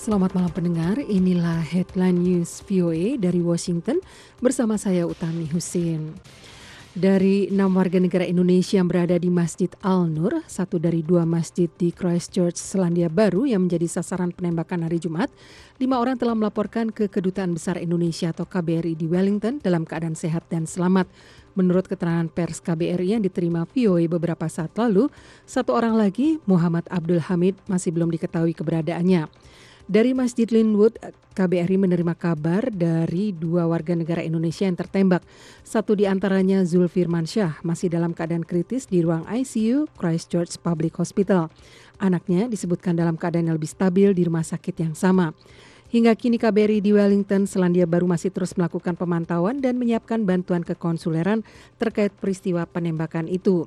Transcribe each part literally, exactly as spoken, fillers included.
Selamat malam pendengar, inilah Headline News V O A dari Washington bersama saya Utami Husin. Dari enam warga negara Indonesia yang berada di Masjid Al-Nur, satu dari dua masjid di Christchurch, Selandia Baru yang menjadi sasaran penembakan hari Jumat, lima orang telah melaporkan ke Kedutaan Besar Indonesia atau K B R I di Wellington dalam keadaan sehat dan selamat. Menurut keterangan pers K B R I yang diterima V O A beberapa saat lalu, satu orang lagi, Muhammad Abdul Hamid, masih belum diketahui keberadaannya. Dari Masjid Linwood, K B R I menerima kabar dari dua warga negara Indonesia yang tertembak. Satu di antaranya Zulfirman Syah masih dalam keadaan kritis di ruang I C U Christchurch Public Hospital. Anaknya disebutkan dalam keadaan yang lebih stabil di rumah sakit yang sama. Hingga kini K B R I di Wellington, Selandia Baru masih terus melakukan pemantauan dan menyiapkan bantuan kekonsuleran terkait peristiwa penembakan itu.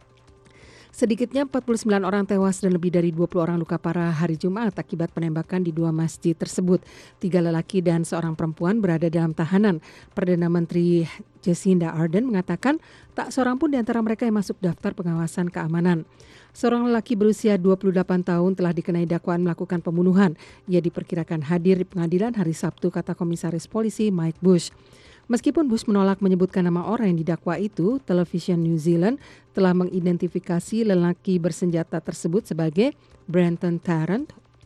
Sedikitnya empat puluh sembilan orang tewas dan lebih dari dua puluh orang luka parah hari Jumat akibat penembakan di dua masjid tersebut. Tiga lelaki dan seorang perempuan berada dalam tahanan. Perdana Menteri Jacinda Ardern mengatakan tak seorang pun di antara mereka yang masuk daftar pengawasan keamanan. Seorang lelaki berusia dua puluh delapan tahun telah dikenai dakwaan melakukan pembunuhan. Ia diperkirakan hadir di pengadilan hari Sabtu, kata Komisaris Polisi Mike Bush. Meskipun Bush menolak menyebutkan nama orang yang didakwa itu, Television New Zealand telah mengidentifikasi lelaki bersenjata tersebut sebagai Brenton Tarrant,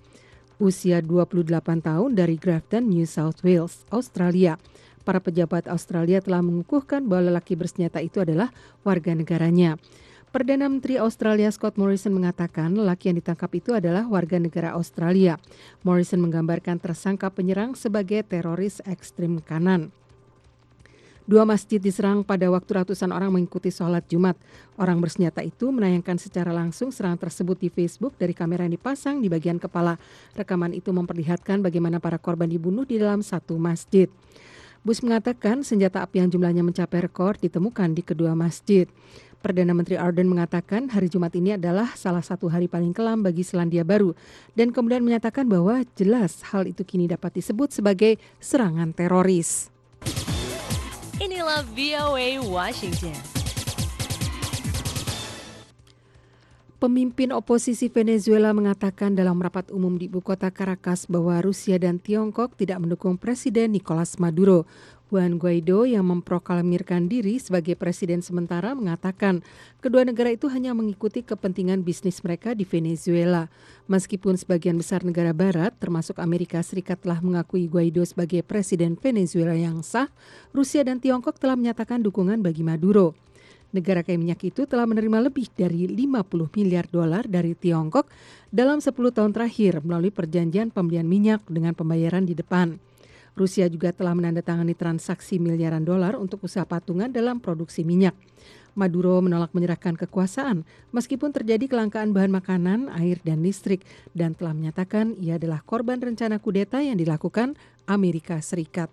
usia dua puluh delapan tahun dari Grafton, New South Wales, Australia. Para pejabat Australia telah mengukuhkan bahwa lelaki bersenjata itu adalah warga negaranya. Perdana Menteri Australia Scott Morrison mengatakan lelaki yang ditangkap itu adalah warga negara Australia. Morrison menggambarkan tersangka penyerang sebagai teroris ekstrem kanan. Dua masjid diserang pada waktu ratusan orang mengikuti sholat Jumat. Orang bersenjata itu menayangkan secara langsung serangan tersebut di Facebook dari kamera yang dipasang di bagian kepala. Rekaman itu memperlihatkan bagaimana para korban dibunuh di dalam satu masjid. Bush mengatakan senjata api yang jumlahnya mencapai rekor ditemukan di kedua masjid. Perdana Menteri Ardern mengatakan hari Jumat ini adalah salah satu hari paling kelam bagi Selandia Baru. Dan kemudian menyatakan bahwa jelas hal itu kini dapat disebut sebagai serangan teroris. Inilah V O A Washington. Pemimpin oposisi Venezuela mengatakan dalam rapat umum di ibu kota Caracas bahwa Rusia dan Tiongkok tidak mendukung Presiden Nicolas Maduro. Juan Guaido yang memproklamirkan diri sebagai presiden sementara mengatakan kedua negara itu hanya mengikuti kepentingan bisnis mereka di Venezuela. Meskipun sebagian besar negara barat termasuk Amerika Serikat telah mengakui Guaido sebagai presiden Venezuela yang sah, Rusia dan Tiongkok telah menyatakan dukungan bagi Maduro. Negara kaya minyak itu telah menerima lebih dari lima puluh miliar dolar dari Tiongkok dalam sepuluh tahun terakhir melalui perjanjian pembelian minyak dengan pembayaran di depan. Rusia juga telah menandatangani transaksi miliaran dolar untuk usaha patungan dalam produksi minyak. Maduro menolak menyerahkan kekuasaan meskipun terjadi kelangkaan bahan makanan, air, dan listrik dan telah menyatakan ia adalah korban rencana kudeta yang dilakukan Amerika Serikat.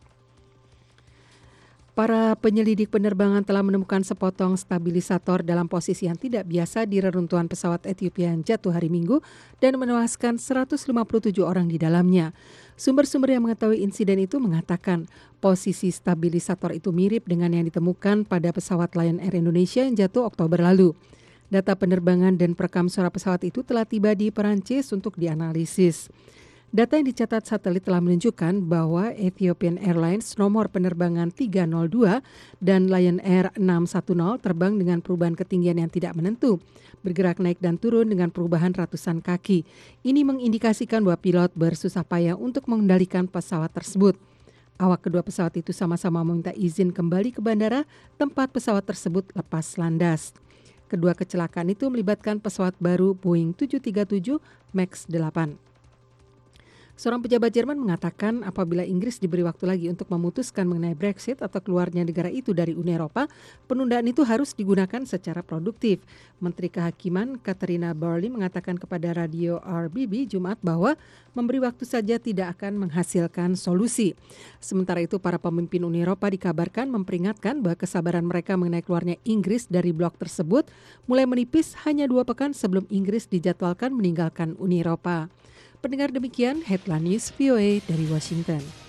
Para penyelidik penerbangan telah menemukan sepotong stabilisator dalam posisi yang tidak biasa di reruntuhan pesawat Ethiopia yang jatuh hari Minggu dan menewaskan seratus lima puluh tujuh orang di dalamnya. Sumber-sumber yang mengetahui insiden itu mengatakan posisi stabilisator itu mirip dengan yang ditemukan pada pesawat Lion Air Indonesia yang jatuh Oktober lalu. Data penerbangan dan perekam suara pesawat itu telah tiba di Perancis untuk dianalisis. Data yang dicatat satelit telah menunjukkan bahwa Ethiopian Airlines nomor penerbangan tiga nol dua dan Lion Air enam satu nol terbang dengan perubahan ketinggian yang tidak menentu, bergerak naik dan turun dengan perubahan ratusan kaki. Ini mengindikasikan bahwa pilot bersusah payah untuk mengendalikan pesawat tersebut. Awak kedua pesawat itu sama-sama meminta izin kembali ke bandara tempat pesawat tersebut lepas landas. Kedua kecelakaan itu melibatkan pesawat baru Boeing tujuh tiga tujuh Max delapan. Seorang pejabat Jerman mengatakan apabila Inggris diberi waktu lagi untuk memutuskan mengenai Brexit atau keluarnya negara itu dari Uni Eropa, penundaan itu harus digunakan secara produktif. Menteri Kehakiman Katarina Barley mengatakan kepada radio R B B Jumat bahwa memberi waktu saja tidak akan menghasilkan solusi. Sementara itu para pemimpin Uni Eropa dikabarkan memperingatkan bahwa kesabaran mereka mengenai keluarnya Inggris dari blok tersebut mulai menipis hanya dua pekan sebelum Inggris dijadwalkan meninggalkan Uni Eropa. Pendengar demikian Headline News V O A dari Washington.